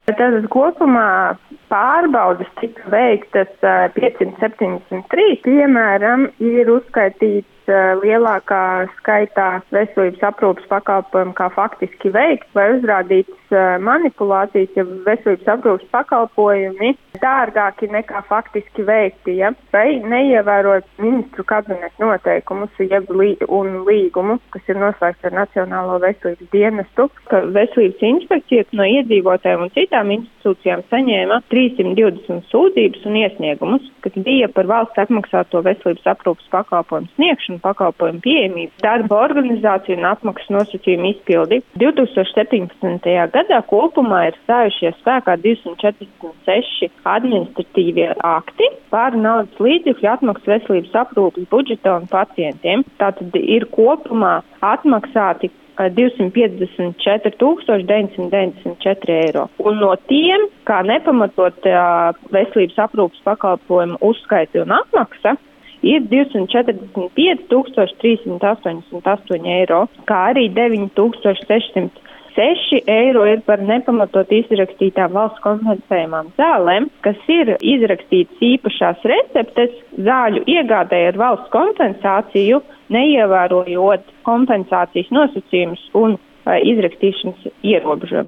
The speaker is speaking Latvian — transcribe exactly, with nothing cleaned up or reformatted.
Tātad kopumā pārbaudas tika veiktas piecsimt septiņdesmit trīs, piemēram, ir uzskaitīts lielākā skaitā veselības aprūpas pakalpojumu kā faktiski veikt vai uzrādītas manipulācijas, ja veselības aprūpas pakalpojumi dārgāki nekā faktiski veikti, ja? Vai neievērot ministru kabineta noteikumus jeb lī, un līgumu, kas ir noslēgts ar Nacionālo veselības dienestu, ka veselības inspekcija no iedzīvotājiem un citām institūcijām saņēma trīssimt divdesmit sūdzības un iesniegumus, kas bija par valsts apmaksāto veselības aprūpas pakalpojumu sniegšanu, pakalpojumu pieejamību, darba organizāciju un apmaksas nosacījumu izpildi. divi tūkstoši septiņpadsmitajā gadā kopumā ir stājušies spēkā divsimt četrdesmit seši administratīvie akti par naudas līdzekļu atmaksu veselības aprūpas budžeta un pacientiem. Tātad ir kopumā atmaksāti divsimt piecdesmit četri tūkstoši deviņsimt deviņdesmit četri eiro. Un no tiem, kā nepamatot veselības aprūpas pakalpojumu uzskaiti un apmaksa, ir divsimt četrdesmit pieci tūkstoši trīssimt astoņdesmit astoņi eiro, kā arī deviņi tūkstoši sešsimt seši eiro ir par nepamatot izrakstītām valsts kompensējumām zālēm, kas ir izrakstītas īpašās receptes zāļu iegādē ar valsts kompensāciju, neievērojot kompensācijas nosacījumus un izrakstīšanas ierobežojumus.